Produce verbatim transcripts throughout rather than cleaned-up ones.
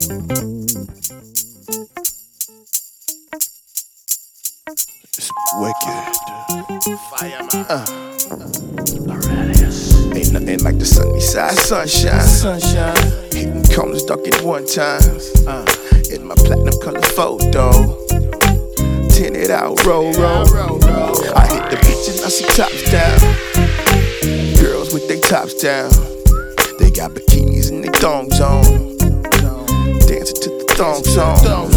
It's wicked. Fireman. Uh. Ain't nothing like the sunny side sunshine. Sunshine. Hitting corners dark at one time. Uh. In my platinum color photo. Tinted out, roll, roll. I hit the beach and I see tops down. Girls with their tops down. They got bikinis and they thongs on. Dancing to the thong song.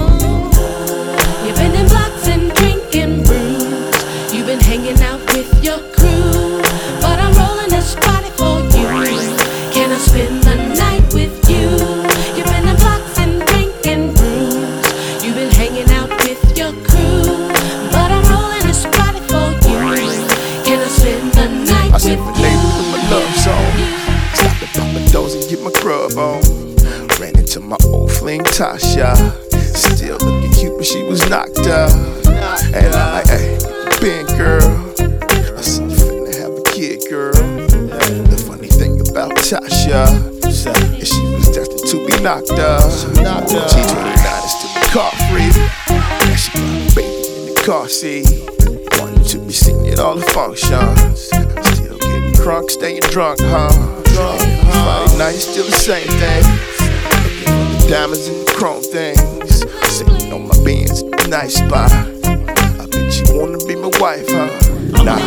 You've been in blocks and drinking brews. You've been hanging out with your crew. But I'm rolling this party for you. Can I spend the night with you? You've been in blocks and drinking brews. You've been hanging out with your crew. But I'm rolling this party for you. Can I spend the night I said, with my lady you? with my love song. Stop at Papa Do's and get my grub on. Ran into my old fling Tasha. Still looking cute, but she was knocked up. And I'm like, hey, Ben, girl. I said, you finna have a kid, girl. The funny thing about Tasha is she was destined to be knocked up. She's twenty-nine and still car free. Now she got a baby in the car seat. Wanting to be seen at all the functions. Still getting drunk, staying drunk, huh? Friday night, still the same thing. Looking for the diamonds and the chrome things. Sitting on my Benz, nice spot. I bet you wanna be my wife, huh? Nah.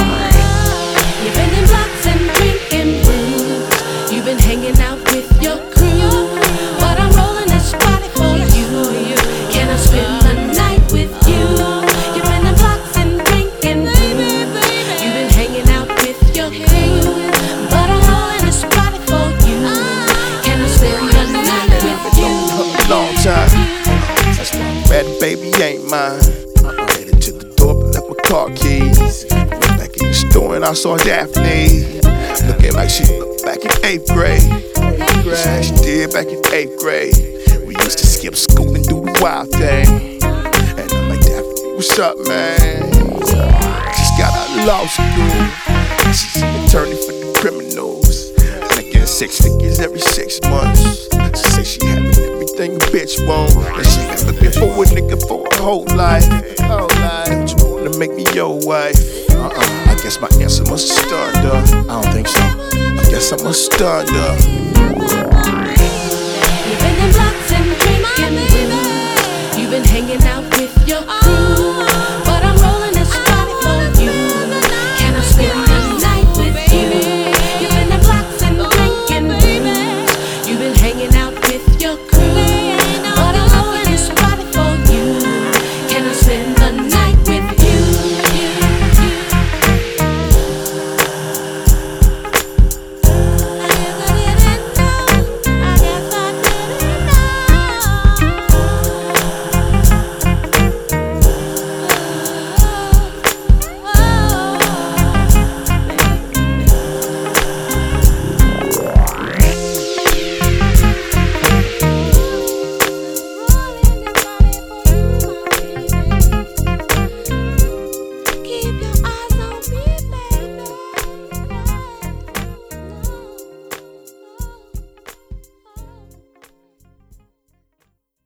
You've been in blocks and drinking brews. You've been hanging out with your crew. But I'm rolling this party for you. Can I spend the night with you? You've been in blocks and drinking brews. You've been hanging out with your crew. But I'm rolling this party for you. Can I spend the night with you? A long time. That's why I'm mad, baby ain't mine. Made it to the door, but left my car keys. Went back in the store and I saw Daphne, looking like she looked back in eighth grade. Just like she did back in eighth grade. We used to skip school and do the wild thing. And I'm like, Daphne, what's up, man? Just got out of law school. She's an attorney for the criminals, making six figures every six months. She say she having everything a bitch want, and she been looking for a nigga for her whole life. Don't you wanna make me your wife? Uh-uh. I guess my answer must have stunned her. I don't think so. I guess I must stunned her.